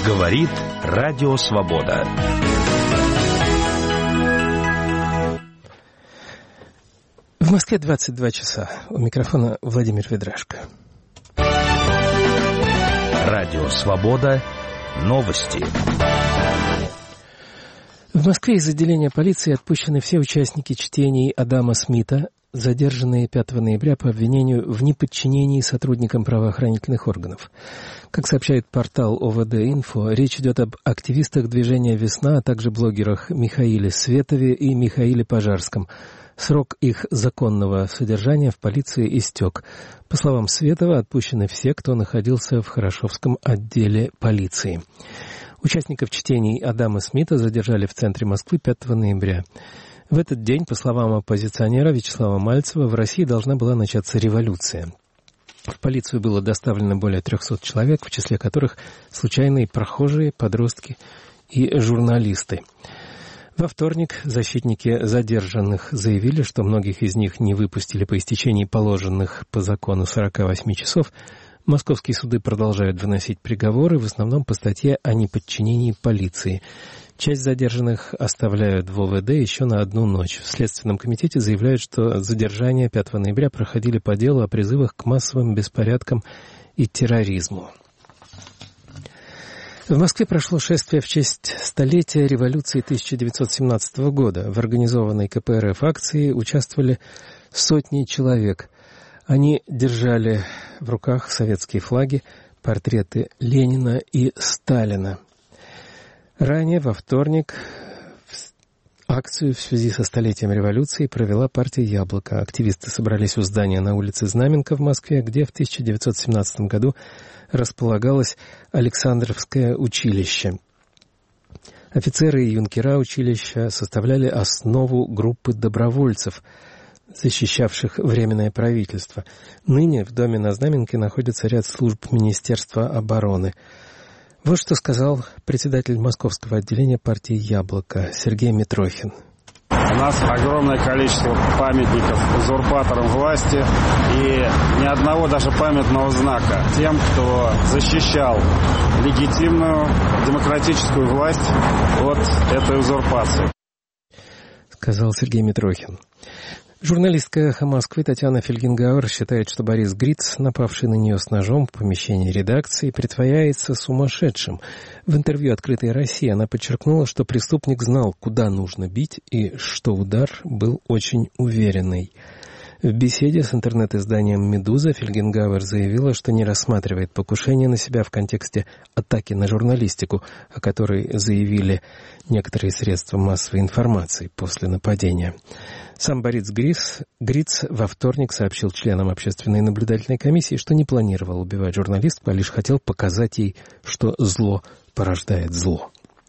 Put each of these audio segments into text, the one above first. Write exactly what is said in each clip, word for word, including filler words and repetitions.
Говорит Радио Свобода. В Москве двадцать два часа. У микрофона Владимир Ведрашко. Радио Свобода. Новости. В Москве из отделения полиции отпущены все участники чтений Адама Смита, задержанные пятого ноября по обвинению в неподчинении сотрудникам правоохранительных органов. Как сообщает портал О В Д Инфо, речь идет об активистах движения «Весна», а также блогерах Михаиле Светове и Михаиле Пожарском. Срок их законного содержания в полиции истек. По словам Светова, отпущены все, кто находился в Хорошевском отделе полиции. Участников чтений Адама Смита задержали в центре Москвы пятого ноября. В этот день, по словам оппозиционера Вячеслава Мальцева, в России должна была начаться революция. В полицию было доставлено более трехсот человек, в числе которых случайные прохожие, подростки и журналисты. Во вторник защитники задержанных заявили, что многих из них не выпустили по истечении положенных по закону сорока восьми часов. Московские суды продолжают выносить приговоры, в основном по статье о неподчинении полиции. Часть задержанных оставляют в О В Д еще на одну ночь. В Следственном комитете заявляют, что задержания пятого ноября проходили по делу о призывах к массовым беспорядкам и терроризму. В Москве прошло шествие в честь столетия революции тысяча девятьсот семнадцатого года. В организованной Ка Пэ Эр Эф акции участвовали сотни человек. Они держали в руках советские флаги, портреты Ленина и Сталина. Ранее, во вторник, акцию в связи со столетием революции провела партия «Яблоко». Активисты собрались у здания на улице Знаменка в Москве, где в тысяча девятьсот семнадцатом году располагалось Александровское училище. Офицеры и юнкера училища составляли основу группы добровольцев, защищавших Временное правительство. Ныне в доме на Знаменке находится ряд служб Министерства обороны. Вот что сказал председатель московского отделения партии «Яблоко» Сергей Митрохин. У нас огромное количество памятников узурпаторам власти и ни одного даже памятного знака тем, кто защищал легитимную демократическую власть от этой узурпации. Сказал Сергей Митрохин. Журналистка «Эхо Москвы» Татьяна Фельгенгауэр считает, что Борис Гриц, напавший на нее с ножом в помещении редакции, притворяется сумасшедшим. В интервью «Открытой России» она подчеркнула, что преступник знал, куда нужно бить, и что удар был очень уверенный. В беседе с интернет-изданием «Медуза» Фельгенгауэр заявила, что не рассматривает покушение на себя в контексте атаки на журналистику, о которой заявили некоторые средства массовой информации после нападения. Сам Борис Гриц, Гриц во вторник сообщил членам общественной наблюдательной комиссии, что не планировал убивать журналистку, а лишь хотел показать ей, что зло порождает зло.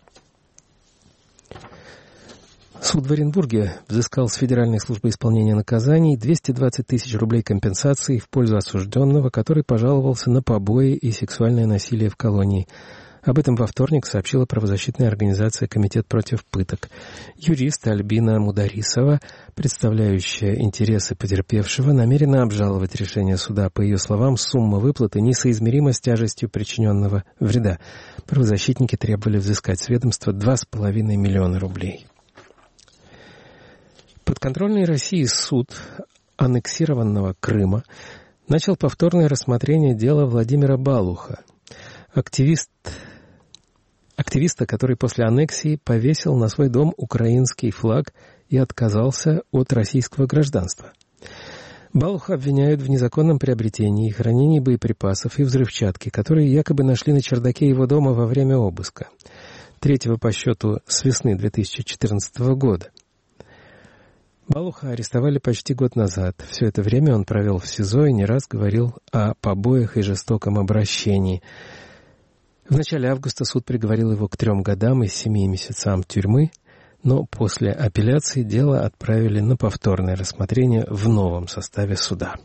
Суд в Оренбурге взыскал с Федеральной службы исполнения наказаний двести двадцать тысяч рублей компенсации в пользу осужденного, который пожаловался на побои и сексуальное насилие в колонии. Об этом во вторник сообщила правозащитная организация «Комитет против пыток». Юрист Альбина Мударисова, представляющая интересы потерпевшего, намерена обжаловать решение суда. По ее словам, сумма выплаты несоизмерима с тяжестью причиненного вреда. Правозащитники требовали взыскать с ведомства два с половиной миллиона рублей. Подконтрольный России суд аннексированного Крыма начал повторное рассмотрение дела Владимира Балуха, активист, активиста, который после аннексии повесил на свой дом украинский флаг и отказался от российского гражданства. Балуха обвиняют в незаконном приобретении и хранении боеприпасов и взрывчатки, которые якобы нашли на чердаке его дома во время обыска. Третьего по счету с весны две тысячи четырнадцатого года. Балуха арестовали почти год назад. Все это время он провел в СИЗО и не раз говорил о побоях и жестоком обращении. В начале августа суд приговорил его к трем годам и семи месяцам тюрьмы, но после апелляции дело отправили на повторное рассмотрение в новом составе суда.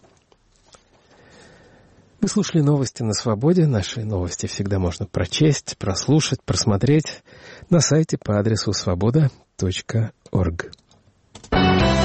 Вы слушали новости на Свободе. Наши новости всегда можно прочесть, прослушать, просмотреть на сайте по адресу свобода точка орг.